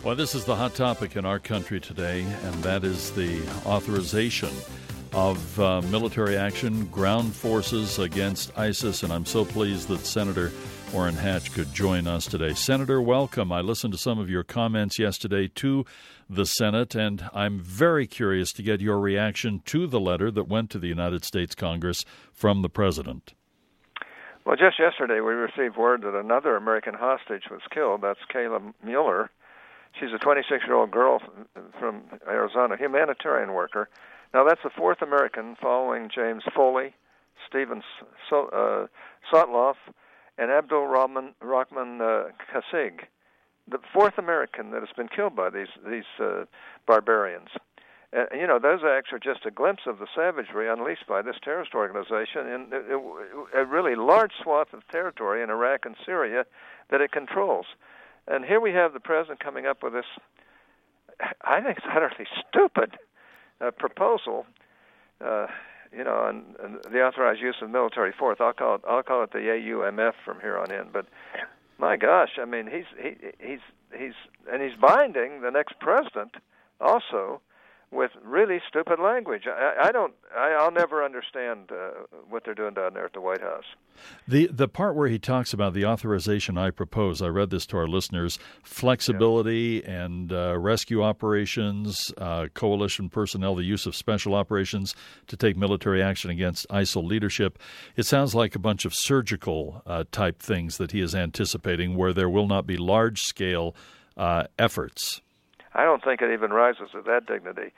Well, this is the hot topic in our country today, and that is the authorization of military action, ground forces against ISIS, and I'm so pleased that Senator Orrin Hatch could join us today. Senator, welcome. I listened to some of your comments yesterday to the Senate, and I'm very curious to get your reaction to the letter that went to the United States Congress from the President. Well, just yesterday we received word that another American hostage was killed. That's Kayla Mueller. She's a 26-year-old girl from Arizona, humanitarian worker. Now, that's the fourth American following James Foley, Stephen Sotloff, and Abdul Rahman Kasig, the fourth American that has been killed by these barbarians. Those acts are just a glimpse of the savagery unleashed by this terrorist organization in a really large swath of territory in Iraq and Syria that it controls. And here we have the president coming up with this, I think it's utterly stupid proposal, and the authorized use of military force. I'll call it the AUMF from here on in. But my gosh, I mean, he's binding the next president also with really stupid language. I'll never understand what they're doing down there at the White House. The part where he talks about the authorization I propose, I read this to our listeners, flexibility and rescue operations, coalition personnel, the use of special operations to take military action against ISIL leadership. It sounds like a bunch of surgical type things that he is anticipating where there will not be large-scale efforts. I don't think it even rises to that dignity.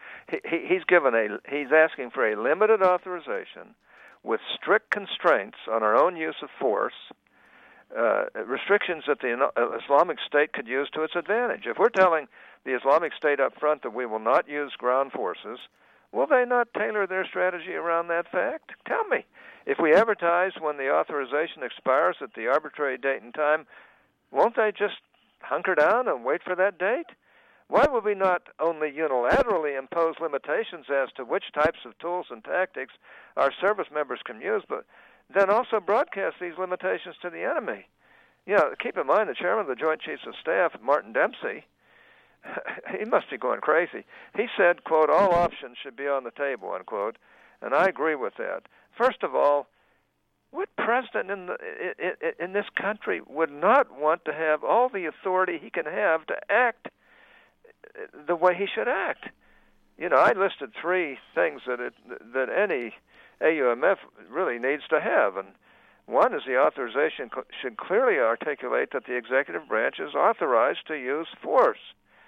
He's asking for a limited authorization with strict constraints on our own use of force, restrictions that the Islamic State could use to its advantage. If we're telling the Islamic State up front that we will not use ground forces, will they not tailor their strategy around that fact? Tell me. If we advertise when the authorization expires at the arbitrary date and time, won't they just hunker down and wait for that date? Why would we not only unilaterally impose limitations as to which types of tools and tactics our service members can use, but then also broadcast these limitations to the enemy? Keep in mind the chairman of the Joint Chiefs of Staff, Martin Dempsey, he must be going crazy. He said, quote, all options should be on the table, unquote, and I agree with that. First of all, what president in this country would not want to have all the authority he can have to act the way he should act? I listed three things that any AUMF really needs to have, and one is the authorization should clearly articulate that the executive branch is authorized to use force,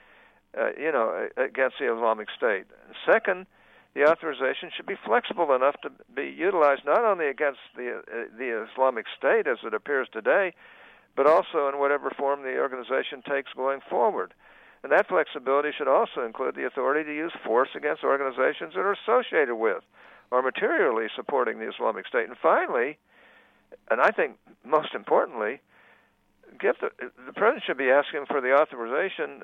against the Islamic State. Second, the authorization should be flexible enough to be utilized not only against the Islamic State as it appears today, but also in whatever form the organization takes going forward. And that flexibility should also include the authority to use force against organizations that are associated with or materially supporting the Islamic State. And finally, and I think most importantly, the president should be asking for the authorization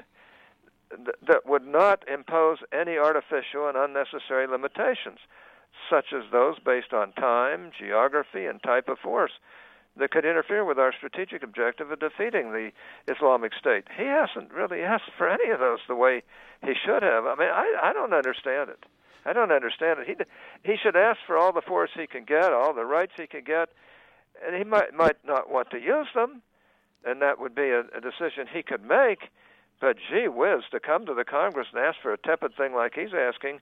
that would not impose any artificial and unnecessary limitations, such as those based on time, geography, and type of force that could interfere with our strategic objective of defeating the Islamic State. He hasn't really asked for any of those the way he should have. I mean, I don't understand it. I don't understand it. He should ask for all the force he can get, all the rights he can get, and he might not want to use them, and that would be a decision he could make. But gee whiz, to come to the Congress and ask for a tepid thing like he's asking,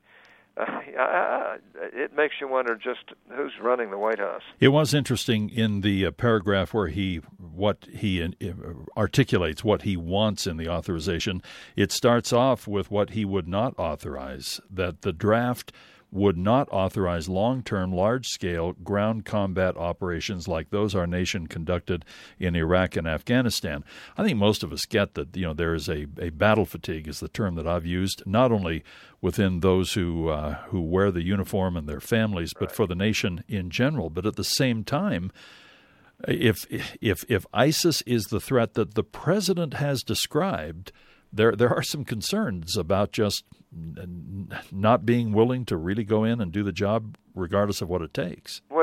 it makes you wonder just who's running the White House. It was interesting in the paragraph where he articulates what he wants in the authorization. It starts off with what he would not authorize, that the draft would not authorize long-term, large-scale ground combat operations like those our nation conducted in Iraq and Afghanistan. I think most of us get that, there is a battle fatigue is the term that I've used, not only within those who wear the uniform and their families, but for the nation in general. But at the same time, if ISIS is the threat that the president has described, there are some concerns about just not being willing to really go in and do the job regardless of what it takes. Well,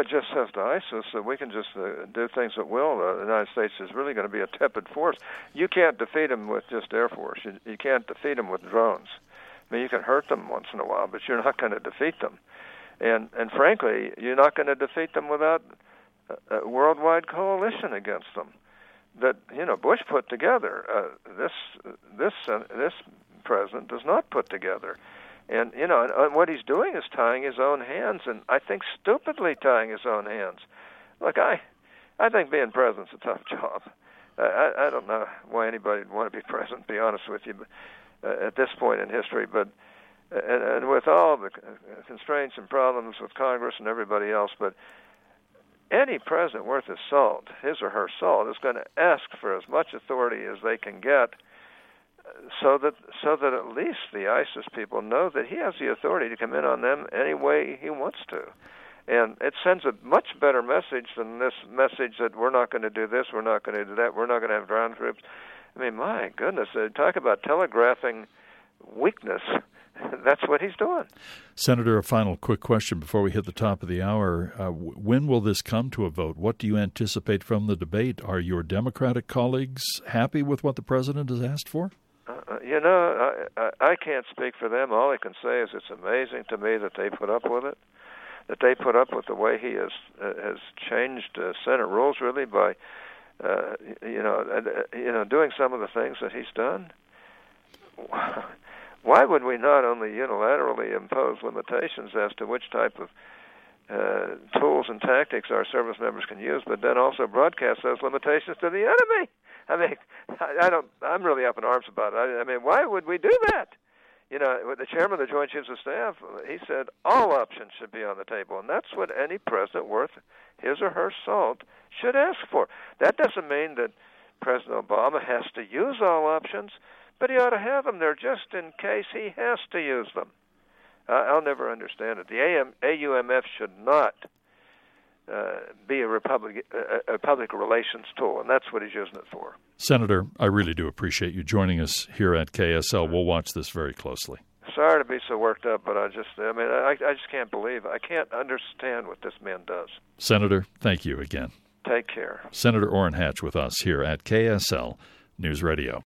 just says to ISIS that we can just do things at will. The United States is really going to be a tepid force. You can't defeat them with just Air Force. You can't defeat them with drones. I mean, you can hurt them once in a while, but you're not going to defeat them. And frankly, you're not going to defeat them without a worldwide coalition against them that Bush put together. This president does not put together. And and what he's doing is tying his own hands, and I think stupidly tying his own hands. Look, I think being president's a tough job. I don't know why anybody would want to be president, to be honest with you, at this point in history. But and with all the constraints and problems with Congress and everybody else, but any president worth his salt, his or her salt, is going to ask for as much authority as they can get, so that at least the ISIS people know that he has the authority to come in on them any way he wants to. And it sends a much better message than this message that we're not going to do this, we're not going to do that, we're not going to have ground troops. I mean, my goodness, talk about telegraphing weakness. That's what he's doing. Senator, a final quick question before we hit the top of the hour. When will this come to a vote? What do you anticipate from the debate? Are your Democratic colleagues happy with what the president has asked for? I can't speak for them. All I can say is it's amazing to me that they put up with it, that they put up with the way he has changed Senate rules really by, doing some of the things that he's done. Why would we not only unilaterally impose limitations as to which type of tools and tactics our service members can use, but then also broadcast those limitations to the enemy? I mean, I'm really up in arms about it. I mean, why would we do that? The chairman of the Joint Chiefs of Staff, he said all options should be on the table, and that's what any president worth his or her salt should ask for. That doesn't mean that President Obama has to use all options, but he ought to have them there just in case he has to use them. I'll never understand it. The AUMF should not be a public relations tool, and that's what he's using it for. Senator, I really do appreciate you joining us here at KSL. We'll watch this very closely. Sorry to be so worked up, but I just can't believe it. I can't understand what this man does. Senator, thank you again. Take care. Senator Orrin Hatch with us here at KSL News Radio.